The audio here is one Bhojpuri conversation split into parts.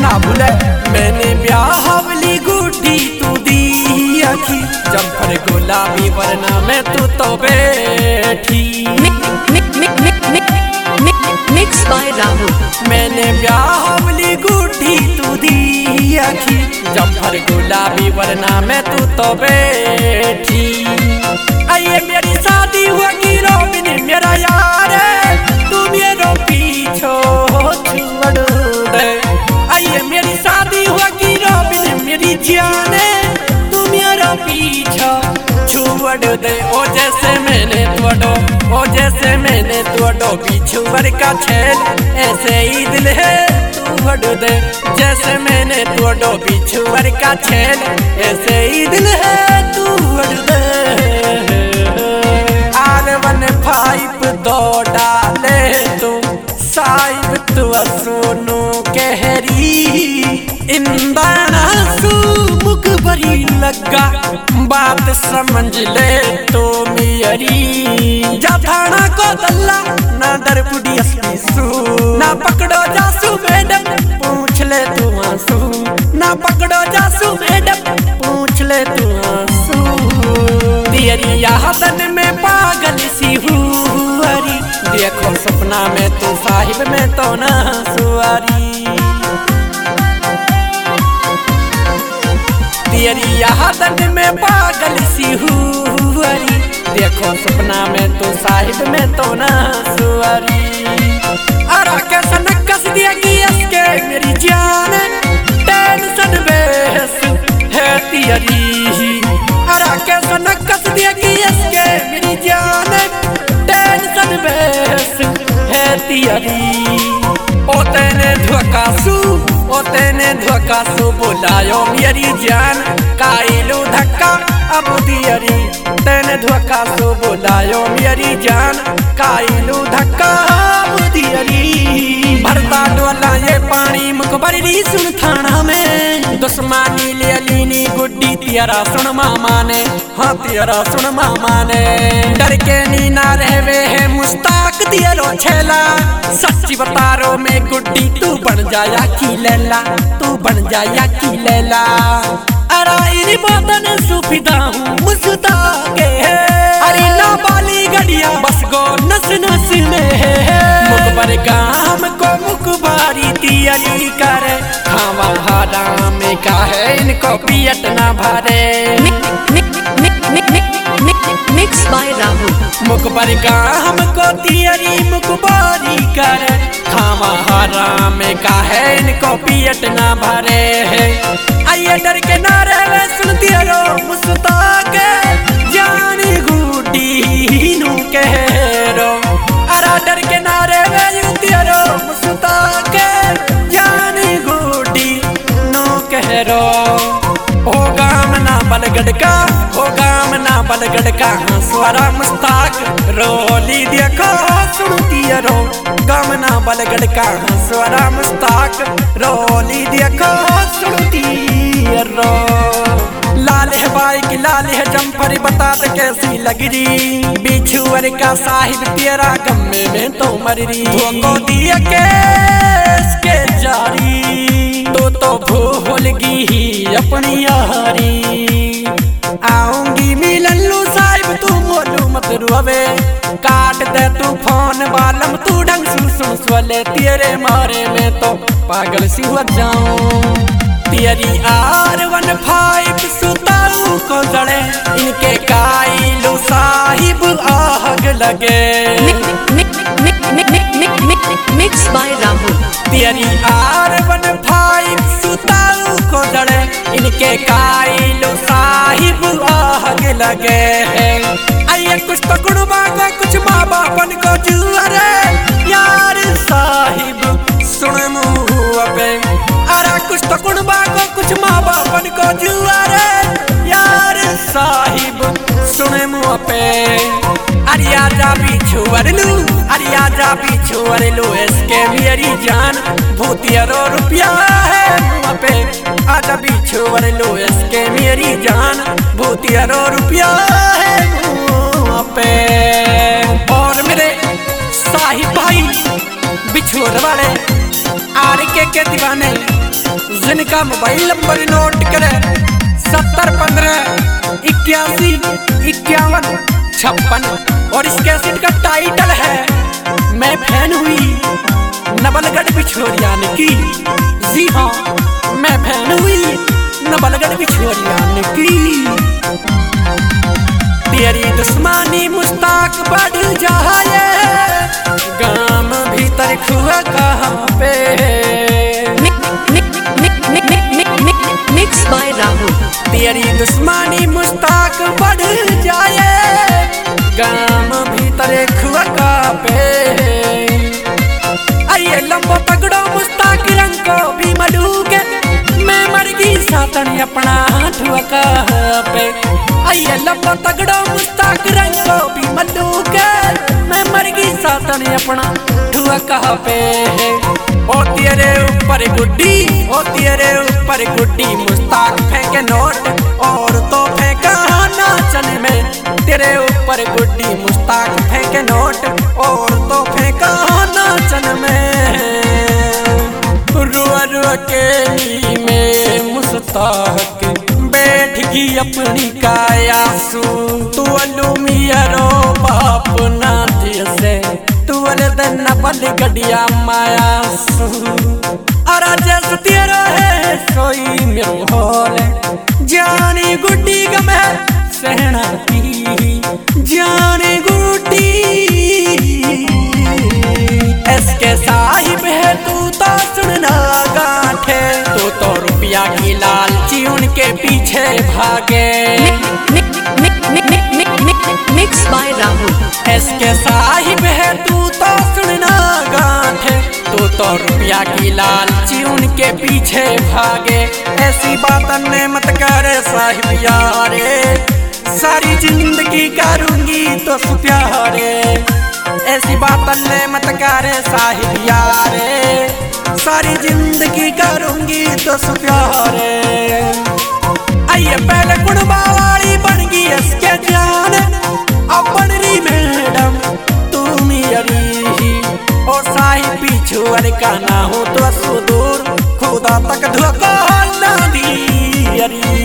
ना भूले। मैंने ब्याहवली गुड्डी तू दी अखी, जम्फर गुलाबी वरना में तू तो बैठी। Mix by Rahul. मैंने ब्याहवली गुड्डी तू दी अखी, जम्फर गुलाबी वरना में तू तो बैठी। आइए मेरी शादी होगी रोबिन मेरा यार, तू मेरा पीछो छोड़ दे। आइए मेरी शादी होगी रोबिन मेरी जान, तू मेरा पीछा छोड़ दे। ओ जैसे मैंने तोड़ो, ओ जैसे मैंने तोड़ो बिछुवर का छेल, ऐसे ही दिल है तोड़ दे। जैसे मैंने तोड़ो बिछुवर का छेल, ऐसे ही दिल है तोड़ दे। R15 दो डाले तू साहिब तू सोनू कहरी, इंदाना सू मुख भरी लगा, बात समझ ले तो मेरी। जा थाना को दल्ला ना दर पुडियस सू, ना पकड़ो जासू मैडम पूछ ले तू आंसू, ना पकड़ो जासू मैडम पूछ ले तू आंसू। तेरी यादन में पागल सी हुआरी, देखो सपना में तू साहिब में तो ना सुआरी। तेरी यादन में पागल सी हुआरी, देखो सपना में तू साहिब में तो ना सुआरी। अरा के सनक कस देगी इसके मेरी जान, टेंशन बेस है तेरी। अरा के सनक कस देगी इसके मेरी जान, टेंशन बेस है तेरी। ओ तेने धोखासू, ओ तेने धोखासू बुलायो मेरी जान, काइलू धक्का अब दियरी। तेने धोखासू बुलायो मेरी जान, काइलू धक्का अब दियरी। भरता डोला ये पानी मुकबरी सुन थाना में, दुश्मनी ले लीनी गुड्डी तेरा सुन मामा ने, हाँ तेरा सुन मामा ने। डर के नीना रहवे है मुस्ताक दियरो छेला, सच्ची बतारो में गुड्डी तू बन जाया की लैला, तू बन जाया की लैला। अरे इन बदन सुफिदा हूँ मुस्ताक है, अरे ना बाली गड़िया बस गो नस नस में है। मुकबर काम को मुकबारी तियली करे, खावा भाड़ा में का है इनको पियट ना भरे। Mix by Rahul. मुकबर काम को तियरी मुकबारी करे, खावा हरा में का है इनको पियट ना भरे है। आइए डर के ना रहे सुनती रो मुस्ताक, जानी गुड्डी नू कह रो। अरा डर के ना रहे सुनती रो मुस्ताक, जानी गुड्डी नू कह रो। हो गाम ना बलगढ़ का, हो गाम ना बलगढ़ का हंसवारा मुस्ताक, रोली देखो सुनती रो। गाम ना बलगढ़ का हंसवारा मुस्ताक, रोली देखो सुनती रो। लाल है बाइक लाल है जम्फर बता दे कैसी लग रही, बिछुअर का साहिब तेरा गम्मे में तो मर रही। धोखो दिया केस के जारी, तो भूलगी ही अपनी यारी। आऊंगी मिलन लू साहिब तू मोलू मत रोवे, काट दे तू फोन बालम तू ढंग सुन सोले। तेरे मारे में तो पागल सी हो जाऊं। तेरी R15 सुताऊ को जड़े, इनके काइलू साहिब आग लगे। Mix by Rahul. तेरी R15 सुताऊ को जड़े, इनके काइलू साहिब आग लगे है। आइए कुछ तो कुड़बा को कुछ माँ बापन को जुआरे, यार साहिब सुन मुँह पे। अरे कुछ तो कुड़बा को कुछ माँ बापन को जुआरे, यार साहिब सुन मुँह पे। अरे आजा बिछुअर लू, अरे आजा बिछुअर लू इसके मेरी जान, भूतियरो रुपया है मुँह पे। आजा बिछुअर लू इसके मेरी जान, भूतियरो रुपया है मुँह पे। और मेरे साहिब भाई बिछुअर वाले आर के दीवाने जिनका मोबाइल नंबर नोट करे 70 15 81 51 56 और इस कैसेट का टाइटल है मैं फैन हुई नवलगढ़ बिछोरियान की। जी हाँ, मैं फैन हुई नवलगढ़ बिछोरियान की। तेरी दुश्मनी मुस्ताक बढ़ जाए गाम भीतर खुआ कहाँ पे। Mix by Rahul. तेरी दुश्मनी मुस्ताक बढ़ जाए गाम भीतर खुआ कहाँ पे। आइए लंबो तगड़ो मुस्ताक रंग को भी मडू के मैं मर गई सातन अपना ठुआ कहाँ पे। आइए लंबो तगड़ो मुस्ताक रंग को भी मडू के मैं मर गई सातन अपना ठुआ कहाँ पे। ओ तेरे ऊपर गुड्डी, ओ तेरे ऊपर गुड्डी मुस्ताक फेंके नोट और तो फेंका नाचन में। तेरे ऊपर गुड्डी मुस्ताक फेंके नोट और तो फेंका नाचन में। रुआ रुआ के नी में मुस्ताक बैठ गई अपनी काया सू। तू अलू मियरो बाप ना जैसे तू दिन बल गडिया माया सू। अरा जैस तेरा है सोई मेरो होल जानी गुड्डी गमे सहना की जाने गुड्डी। इसके साहिब है तू तो सुनना गांठे तू तो रुपया की लालची उनके पीछे भागे। Mix by Rahul. इसके साहिब है तू तो सुनना गांठे तू तो रुपया की लालची उनके पीछे भागे। ऐसी बातन ने मत करे साहिब यारे सारी जिंदगी करूंगी तो प्यारे। ऐसी बातन ने मत करे साहिब यारे सारी जिंदगी करूंगी तो प्यारे। आइए पहले कुड़बा वाली बन गई इसके जान अब बन रही मैडम तू मेरी। और साहिब पीछू का ना हो तो सुदूर खुदा तक धोखा ना दी अरी।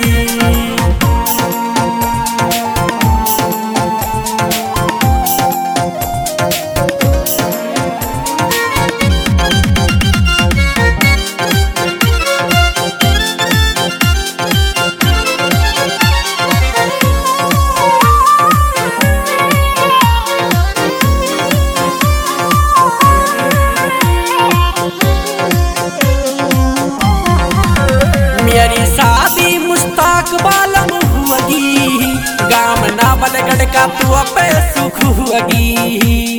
मेरी शादी मुस्ताक बालम हुआगी गाम नावलगढ़ का तू अपे सुख हुआगी।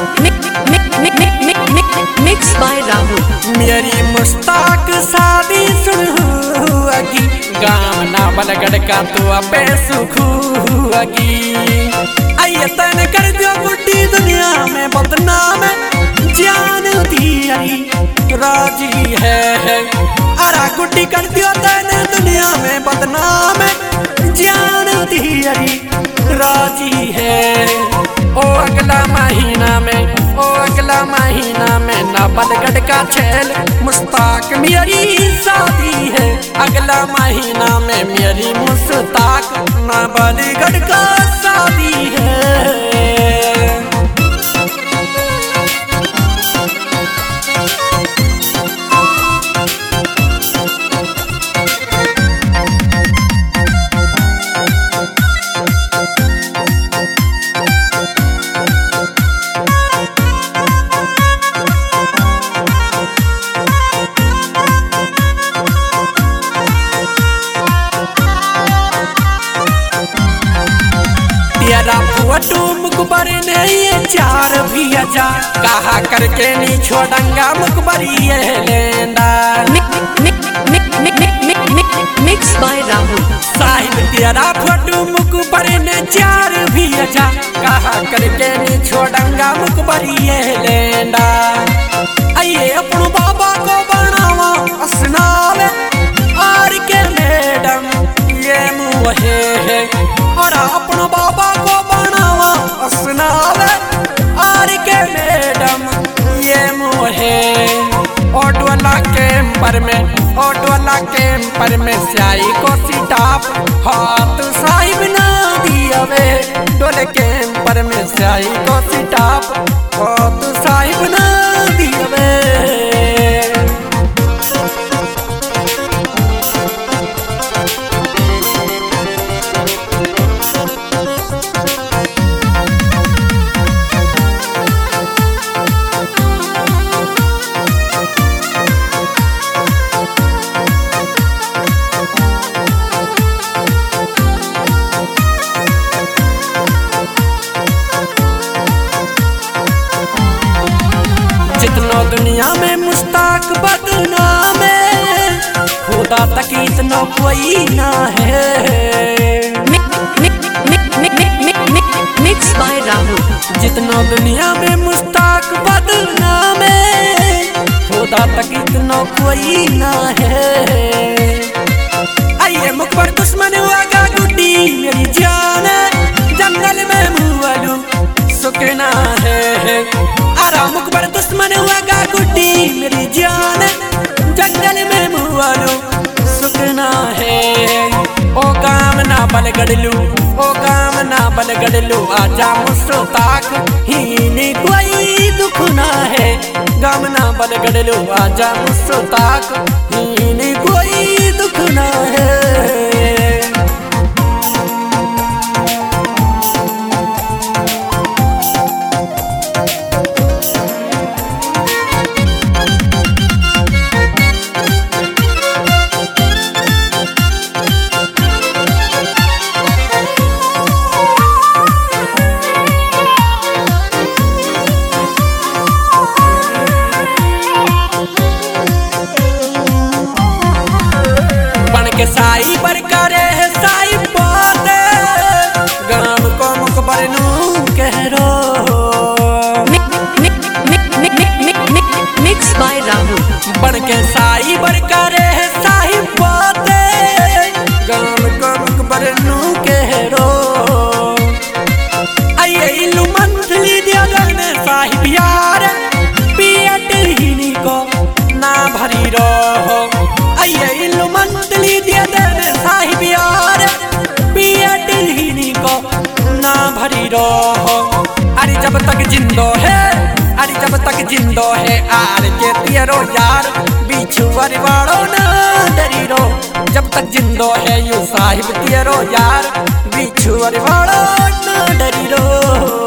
Mix by Rahul. मेरी मुस्ताक शादी सुन हुआगी गाम नावलगढ़ का तू अपे सुख हुआगी। आइए तन कर दियो गुड्डी दुनिया में बदनाम जान दियारी राजी है। अरा गुड्डी कर दियो तैने दुनिया में बदनाम जान दियारी राजी है। ओ अगला महीना में नावलगढ़ का छेल मुस्ताक मेरी शादी है। अगला महीना में मेरी मुस्ताक नावलगढ़ का शादी है। तेरा फुअटू मुकबर ने ये चार भी अजा कहा करके नी छोड़ंगा मुकबरी ये लेंदा। Mix by Rahul. साहिब तेरा फुअटू मुकबर ने चार भी अजा कहा करके नी छोड़ंगा मुकबरी ये लेंदा। आइए अपनो बाबा को बनावा असनावे आर के मैडम ये मुहे है। और अपनो बाबा को बनावा असनावे आर के मैडम ये मोहे। और डोला के पर में डोला कैंपर में स्याही को सिटाप हाथ साहिब ना दियावे डोले कैंपर में स्याही को सिटाप हाथ साहिब ना दियावे। जितना दुनिया में मुश्ताक बदनाम है खुदा तक इतना कोई ना है। Mix by Rahul. जितना दुनिया में मुश्ताक बदनाम है खुदा तक इतना कोई ना है। आइए मुख पर दुश्मन हुआ गुड्डी मेरी जान जंगल में मुआलू सुकना है। आरा मुख पर दुश्मन हुआ गुड्डी मेरी जान जंगल में मुआलू सुकना है। ओ काम ना बल गड़लू ओ काम ना बल गड़लू आजा मुश्ताक हीनी कोई दुख ना है। गाम ना बल गड़लू आजा मुश्ताक हीनी कोई दुख ना है। साई पर करे है साई बाते गाम को मुखबर नू कहरो। Mix by Rahul. बन के साई पर करे है साई बाते गाम को मुखबर नू कहरो। आइए इल्लू मंथली दिया गने साहिब यार पियट हिनी को ना भरी रहो। आइए इल्लू मंथली दिया गने साहिब यार पियट हिनी को ना भरी रहो। अरे जब तक जिंदो है अरे जब तक जिंदो है आर के तियरो यार बिछुअर वाड़ो ना डरी रो। जब तक जिंदो है यू साहिब तियरो यार बिछुअर वाड़ो ना डरी रो।